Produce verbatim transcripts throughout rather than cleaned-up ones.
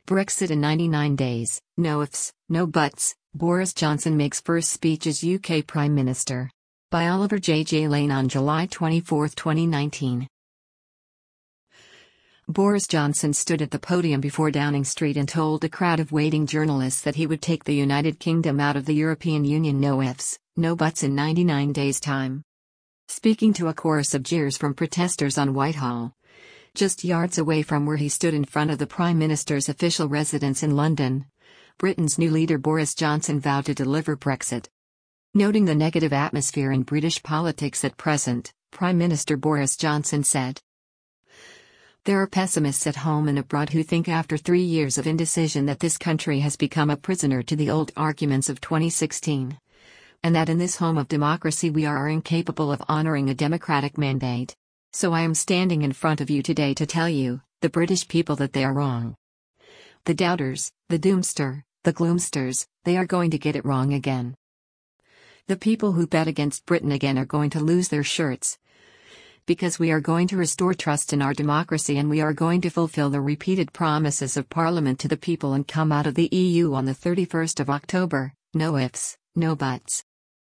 Brexit in ninety-nine days, no ifs, no buts. Boris Johnson makes first speech as U K Prime Minister. By Oliver J. J. Lane on July twenty-fourth, twenty nineteen. Boris Johnson stood at the podium before Downing Street and told a crowd of waiting journalists that he would take the United Kingdom out of the European Union, no ifs, no buts, in ninety-nine days' time. Speaking to a chorus of jeers from protesters on Whitehall, just yards away from where he stood in front of the Prime Minister's official residence in London, Britain's new leader Boris Johnson vowed to deliver Brexit. Noting the negative atmosphere in British politics at present, Prime Minister Boris Johnson said, "There are pessimists at home and abroad who think after three years of indecision that this country has become a prisoner to the old arguments of twenty sixteen. And that in this home of democracy we are incapable of honoring a democratic mandate. So I am standing in front of you today to tell you, the British people, that they are wrong. The doubters, the doomster, the gloomsters, they are going to get it wrong again. The people who bet against Britain again are going to lose their shirts. Because we are going to restore trust in our democracy, and we are going to fulfill the repeated promises of Parliament to the people and come out of the E U on the thirty-first of October, no ifs, no buts.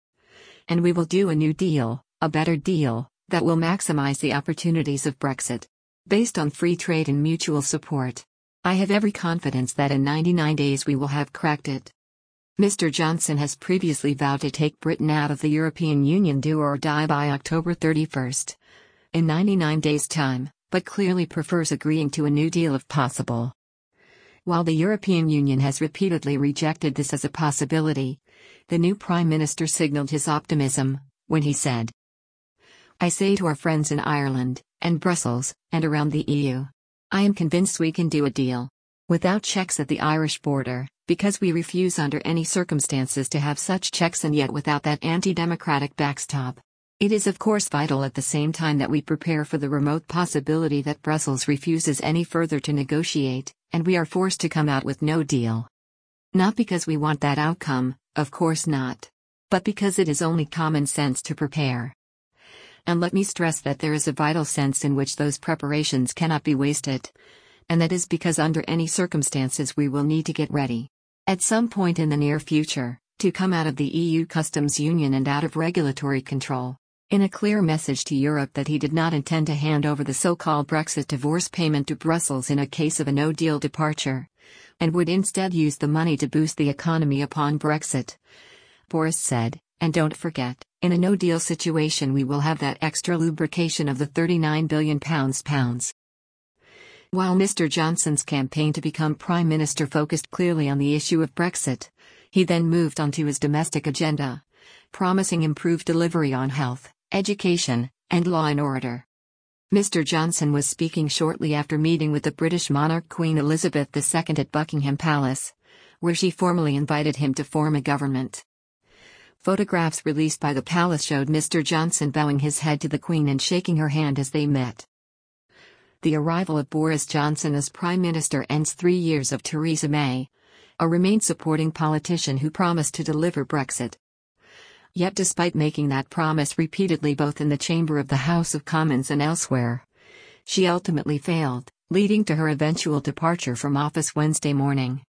And we will do a new deal, a better deal, that will maximize the opportunities of Brexit. Based on free trade and mutual support. I have every confidence that in ninety-nine days we will have cracked it." Mister Johnson has previously vowed to take Britain out of the European Union, do or die, by October thirty-first. In ninety-nine days' time, but clearly prefers agreeing to a new deal if possible. While the European Union has repeatedly rejected this as a possibility, the new Prime Minister signaled his optimism when he said, "I say to our friends in Ireland, and Brussels, and around the E U, I am convinced we can do a deal. Without checks at the Irish border, because we refuse under any circumstances to have such checks, and yet without that anti-democratic backstop. It is of course vital at the same time that we prepare for the remote possibility that Brussels refuses any further to negotiate, and we are forced to come out with no deal. Not because we want that outcome, of course not. But because it is only common sense to prepare. And let me stress that there is a vital sense in which those preparations cannot be wasted. And that is because under any circumstances we will need to get ready. At some point in the near future, to come out of the E U customs union and out of regulatory control." In a clear message to Europe that he did not intend to hand over the so-called Brexit divorce payment to Brussels in a case of a no-deal departure, and would instead use the money to boost the economy upon Brexit. Boris said, "And don't forget, in a no-deal situation we will have that extra lubrication of the thirty-nine billion pounds pounds. While Mister Johnson's campaign to become Prime Minister focused clearly on the issue of Brexit, he then moved on to his domestic agenda, promising improved delivery on health, education, and law and order. Mister Johnson was speaking shortly after meeting with the British monarch Queen Elizabeth the Second at Buckingham Palace, where she formally invited him to form a government. Photographs released by the palace showed Mister Johnson bowing his head to the Queen and shaking her hand as they met. The arrival of Boris Johnson as Prime Minister ends three years of Theresa May, a Remain-supporting politician who promised to deliver Brexit. Yet despite making that promise repeatedly both in the chamber of the House of Commons and elsewhere, she ultimately failed, leading to her eventual departure from office Wednesday morning.